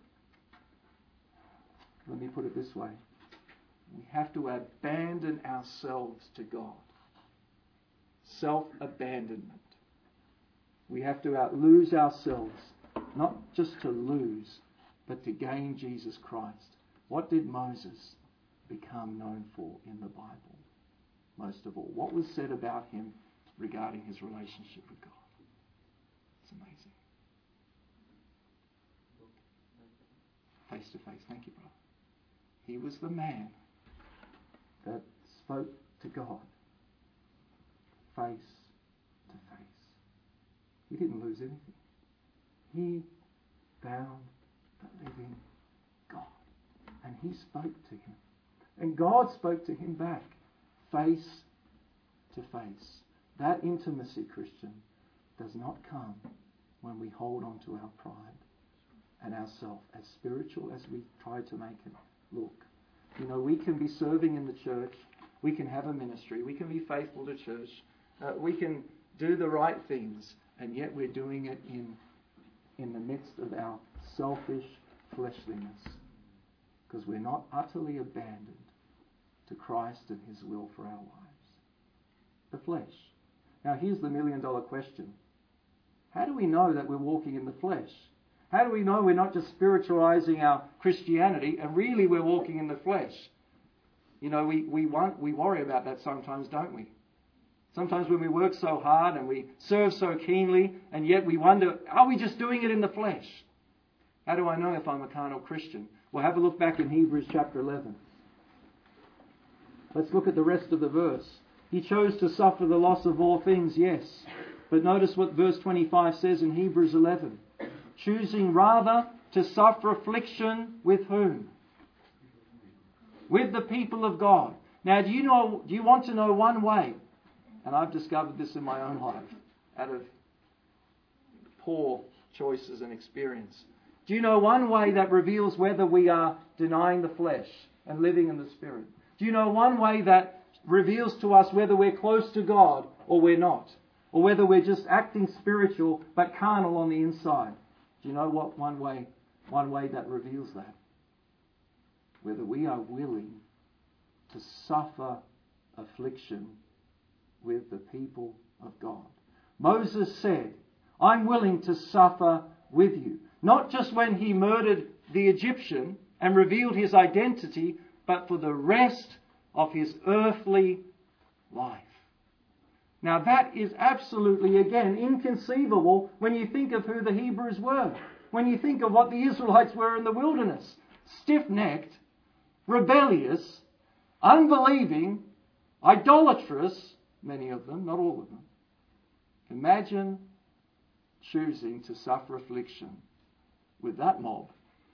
Let me put it this way. We have to abandon ourselves to God. Self-abandonment. We have to out lose ourselves, not just to lose, but to gain Jesus Christ. What did Moses become known for in the Bible? Most of all, what was said about him regarding his relationship with God? It's amazing. Face to face. Thank you, brother. He was the man that spoke to God face to face. He didn't lose anything. He found the living God. And he spoke to him. And God spoke to him back, face to face. That intimacy, Christian, does not come when we hold on to our pride and ourself, as spiritual as we try to make it look. You know, we can be serving in the church. We can have a ministry. We can be faithful to church. Uh, we can do the right things. And yet we're doing it in, in the midst of our selfish fleshliness. Because we're not utterly abandoned to Christ and his will for our lives. The flesh. Now here's the million dollar question. How do we know that we're walking in the flesh? How do we know we're not just spiritualizing our Christianity and really we're walking in the flesh? You know, we, we, want, we worry about that sometimes, don't we? Sometimes when we work so hard and we serve so keenly, and yet we wonder, are we just doing it in the flesh? How do I know if I'm a carnal Christian? Well, have a look back in Hebrews chapter eleven. Let's look at the rest of the verse. He chose to suffer the loss of all things, yes. But notice what verse twenty-five says in Hebrews eleven. Choosing rather to suffer affliction with whom? With the people of God. Now, do you know? Do you want to know one way? And I've discovered this in my own life, out of poor choices and experience. Do you know one way that reveals whether we are denying the flesh and living in the Spirit? Do you know one way that reveals to us whether we're close to God or we're not? Or whether we're just acting spiritual but carnal on the inside? Do you know what one way, one way that reveals that? Whether we are willing to suffer affliction with the people of God. Moses said, I'm willing to suffer with you. Not just when he murdered the Egyptian, and revealed his identity, but for the rest of his earthly life. Now that is absolutely, again, inconceivable when you think of who the Hebrews were. When you think of what the Israelites were in the wilderness. Stiff-necked, rebellious, unbelieving, idolatrous, many of them, not all of them. Imagine choosing to suffer affliction with that mob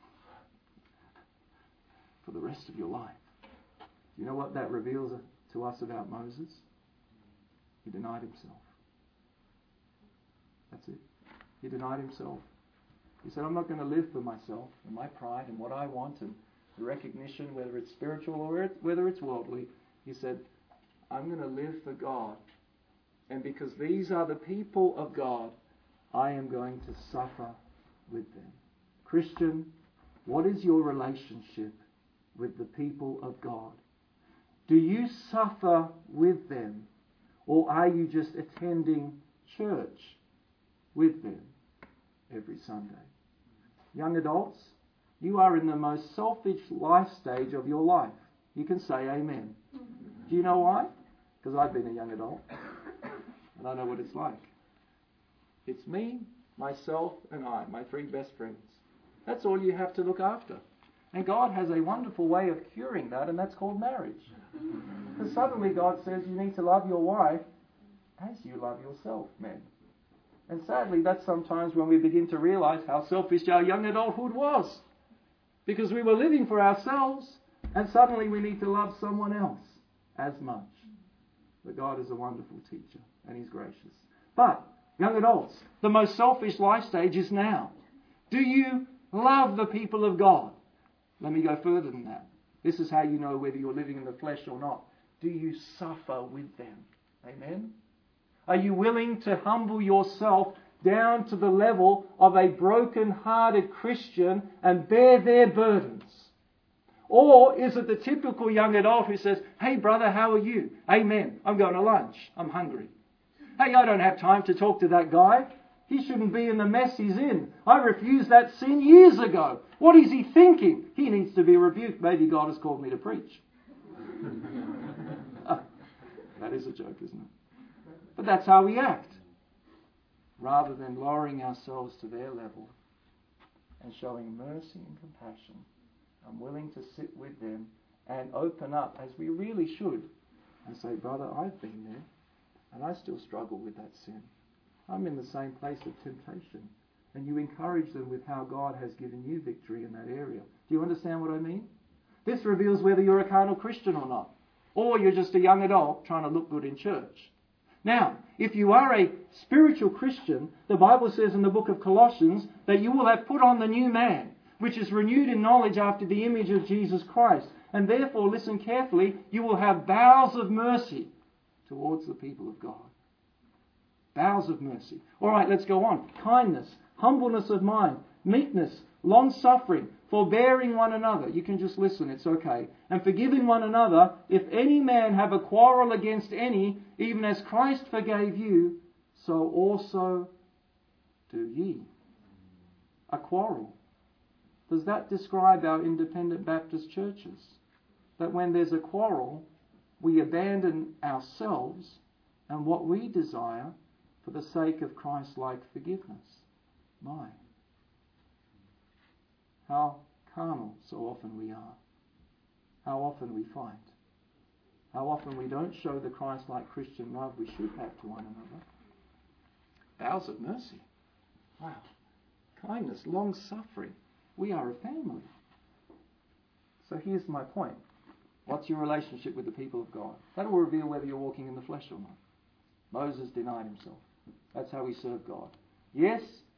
for the rest of your life. Do you know what that reveals to us about Moses? He denied himself. That's it. He denied himself. He said, I'm not going to live for myself and my pride and what I want and the recognition, whether it's spiritual or whether it's worldly. He said, I'm going to live for God. And because these are the people of God, I am going to suffer with them. Christian, what is your relationship with the people of God? Do you suffer with them? Or are you just attending church with them every Sunday? Young adults, you are in the most selfish life stage of your life. You can say amen. Do you know why? Because I've been a young adult and I know what it's like. It's me, myself and I, my three best friends. That's all you have to look after. And God has a wonderful way of curing that, and that's called marriage. Because suddenly God says you need to love your wife as you love yourself, men. And sadly, that's sometimes when we begin to realize how selfish our young adulthood was. Because we were living for ourselves, and suddenly we need to love someone else as much. But God is a wonderful teacher, and He's gracious. But, young adults, the most selfish life stage is now. Do you love the people of God? Let me go further than that. This is how you know whether you're living in the flesh or not. Do you suffer with them? Amen? Are you willing to humble yourself down to the level of a broken-hearted Christian and bear their burdens? Or is it the typical young adult who says, hey brother, how are you? Amen. I'm going to lunch. I'm hungry. Hey, I don't have time to talk to that guy. He shouldn't be in the mess he's in. I refused that sin years ago. What is he thinking? He needs to be rebuked. Maybe God has called me to preach. That is a joke, isn't it? But that's how we act. Rather than lowering ourselves to their level and showing mercy and compassion, I'm willing to sit with them and open up as we really should and say, brother, I've been there and I still struggle with that sin. I'm in the same place of temptation. And you encourage them with how God has given you victory in that area. Do you understand what I mean? This reveals whether you're a carnal Christian or not. Or you're just a young adult trying to look good in church. Now, if you are a spiritual Christian, the Bible says in the book of Colossians that you will have put on the new man, which is renewed in knowledge after the image of Jesus Christ. And therefore, listen carefully, you will have bowels of mercy towards the people of God. Bowels of mercy. All right, let's go on. Kindness, humbleness of mind, meekness, long-suffering, forbearing one another. You can just listen, it's okay. And forgiving one another, if any man have a quarrel against any, even as Christ forgave you, so also do ye. A quarrel. Does that describe our independent Baptist churches? That when there's a quarrel, we abandon ourselves and what we desire for the sake of Christ-like forgiveness. My. How carnal so often we are. How often we fight. How often we don't show the Christ-like Christian love we should have to one another. Bowels of mercy. Wow. Kindness, long-suffering. We are a family. So here's my point. What's your relationship with the people of God? That will reveal whether you're walking in the flesh or not. Moses denied himself. That's how he served God. Yes,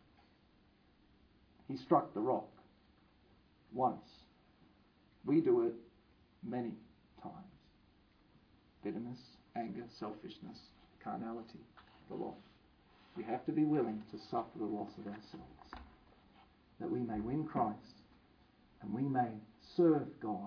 he struck the rock once. We do it many times. Bitterness, anger, selfishness, carnality, the loss. We have to be willing to suffer the loss of ourselves, that we may win Christ and we may serve God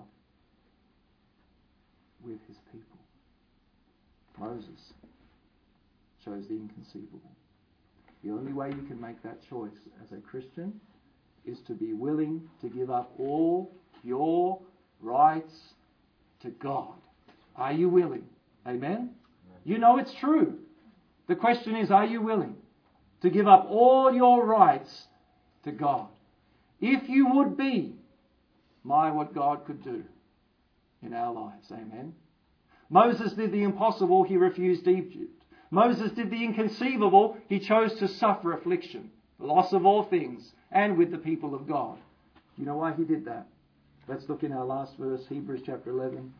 with his people. Moses chose the inconceivable. The only way you can make that choice as a Christian is to be willing to give up all your rights to God. Are you willing? Amen? You know it's true. The question is, are you willing to give up all your rights to God? If you would be, my, what God could do in our lives. Amen? Moses did the impossible. He refused Egypt. Moses did the inconceivable. He chose to suffer affliction, the loss of all things, and with the people of God. You know why he did that? Let's look in our last verse, Hebrews chapter eleven.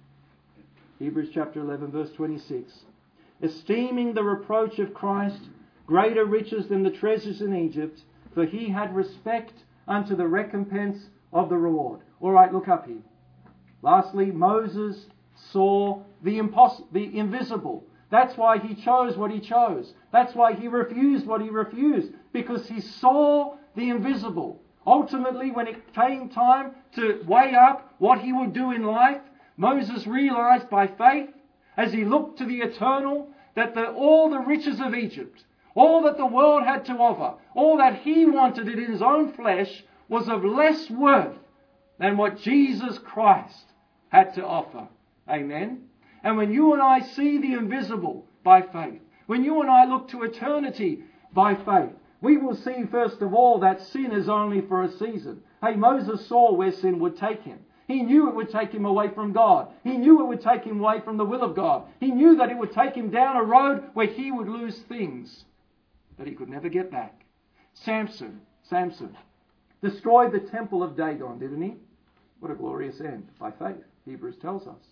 Hebrews chapter eleven, verse twenty-six. Esteeming the reproach of Christ greater riches than the treasures in Egypt, for he had respect unto the recompense of the reward. All right, look up here. Lastly, Moses saw the impossible, the invisible. That's why he chose what he chose. That's why he refused what he refused, because he saw the invisible. Ultimately, when it came time to weigh up what he would do in life, Moses realized by faith, as he looked to the eternal, that the, all the riches of Egypt, all that the world had to offer, all that he wanted in his own flesh, was of less worth than what Jesus Christ had to offer. Amen? And when you and I see the invisible by faith, when you and I look to eternity by faith, we will see first of all that sin is only for a season. Hey, Moses saw where sin would take him. He knew it would take him away from God. He knew it would take him away from the will of God. He knew that it would take him down a road where he would lose things that he could never get back. Samson, Samson destroyed the temple of Dagon, didn't he? What a glorious end, by faith, Hebrews tells us.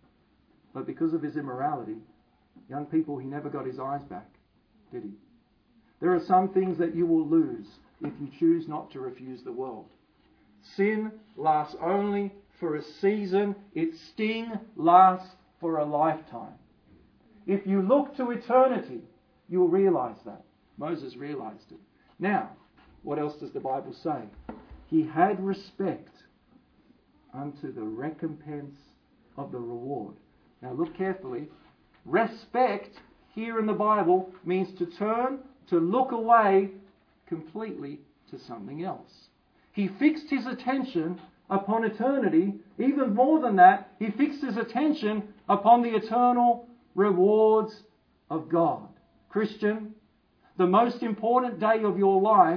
But because of his immorality, young people, he never got his eyes back, did he? There are some things that you will lose if you choose not to refuse the world. Sin lasts only for a season. Its sting lasts for a lifetime. If you look to eternity, you'll realize that. Moses realized it. Now, what else does the Bible say? He had respect unto the recompense of the reward. Now look carefully. Respect here in the Bible means to turn, to look away completely to something else. He fixed his attention upon eternity. Even more than that, he fixed his attention upon the eternal rewards of God. Christian, the most important day of your life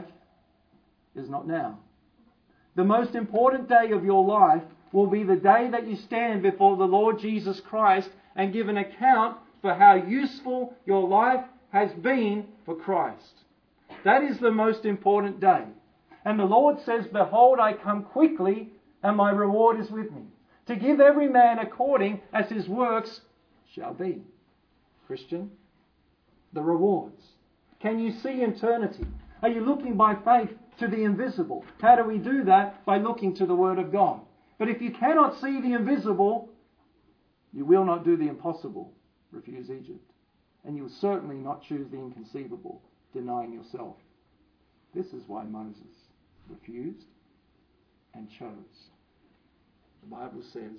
is not now. The most important day of your life will be the day that you stand before the Lord Jesus Christ and give an account for how useful your life has been for Christ. That is the most important day. And the Lord says, behold, I come quickly, and my reward is with me, to give every man according as his works shall be. Christian, the rewards. Can you see eternity? Are you looking by faith to the invisible? How do we do that? By looking to the Word of God. But if you cannot see the invisible, you will not do the impossible, refuse Egypt. And you will certainly not choose the inconceivable, denying yourself. This is why Moses refused and chose. The Bible says,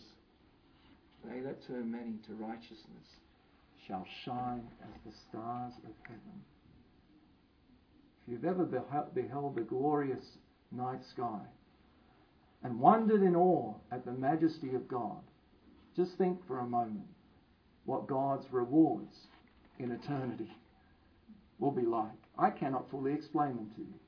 they that turn many to righteousness shall shine as the stars of heaven. If you've ever beheld the glorious night sky and wondered in awe at the majesty of God, just think for a moment what God's rewards in eternity will be like. I cannot fully explain them to you,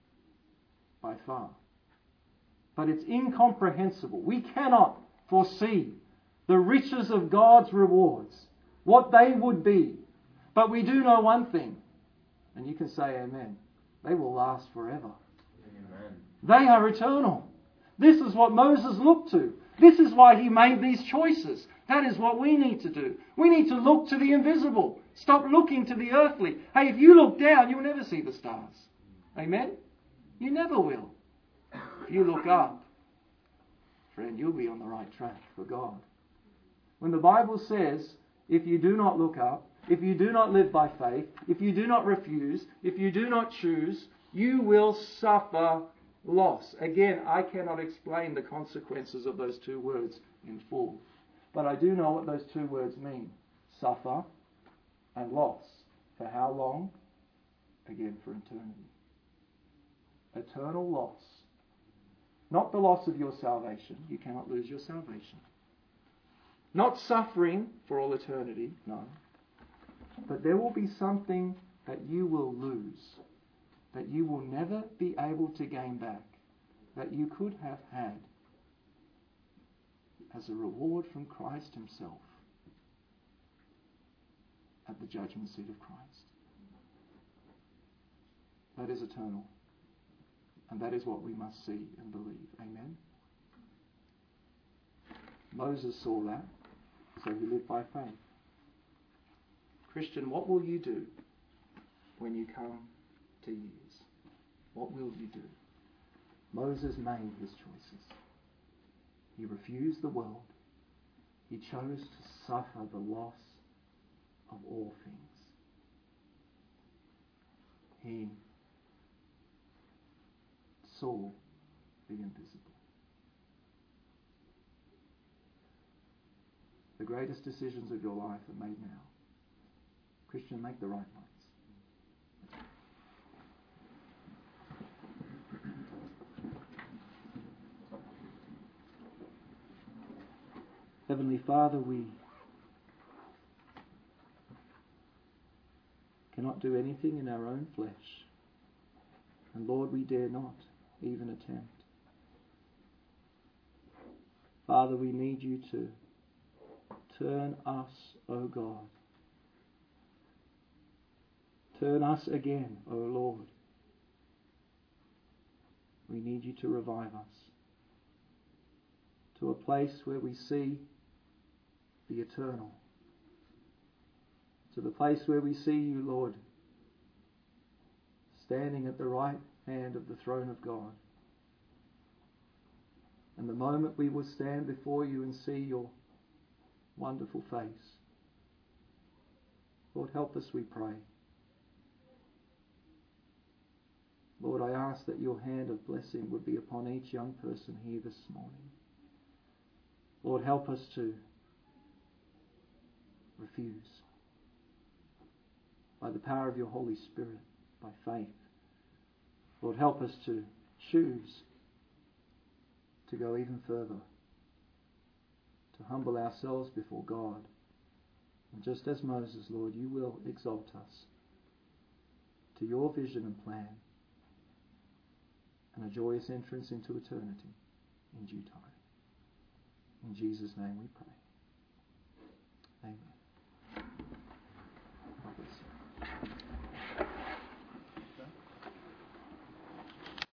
by far. But it's incomprehensible. We cannot foresee the riches of God's rewards, what they would be. But we do know one thing, and you can say amen. They will last forever. Amen. They are eternal. This is what Moses looked to. This is why he made these choices. That is what we need to do. We need to look to the invisible. Stop looking to the earthly. Hey, if you look down, you'll never see the stars. Amen? You never will. If you look up, friend, you'll be on the right track for God. When the Bible says, if you do not look up, if you do not live by faith, if you do not refuse, if you do not choose, you will suffer loss. Again, I cannot explain the consequences of those two words in full. But I do know what those two words mean. Suffer and loss. For how long? Again, for eternity. Eternal loss Not the loss of your salvation. You cannot lose your salvation. Not suffering for all eternity, no. But there will be something that you will lose, that you will never be able to gain back, that you could have had as a reward from Christ himself at the judgment seat of Christ. That is eternal. And that is what we must see and believe. Amen? Moses saw that, so he lived by faith. Christian, what will you do when you come to years? What will you do? Moses made his choices. He refused the world. He chose to suffer the loss of all things. He saw the invisible. The greatest decisions of your life are made now. Christian, make the right ones. Heavenly Father, we cannot do anything in our own flesh. And Lord, we dare not even attempt. Father, we need you to turn us, O God. Turn us again, O Lord. We need you to revive us to a place where we see the eternal, to the place where we see you, Lord, standing at the right hand of the throne of God. And the moment we will stand before you and see your wonderful face, Lord, help us, we pray. Lord, I ask that your hand of blessing would be upon each young person here this morning. Lord, help us to refuse by the power of your Holy Spirit, by faith. Lord, help us to choose to go even further, to humble ourselves before God. And just as Moses, Lord, you will exalt us to your vision and plan and a joyous entrance into eternity in due time. In Jesus' name we pray.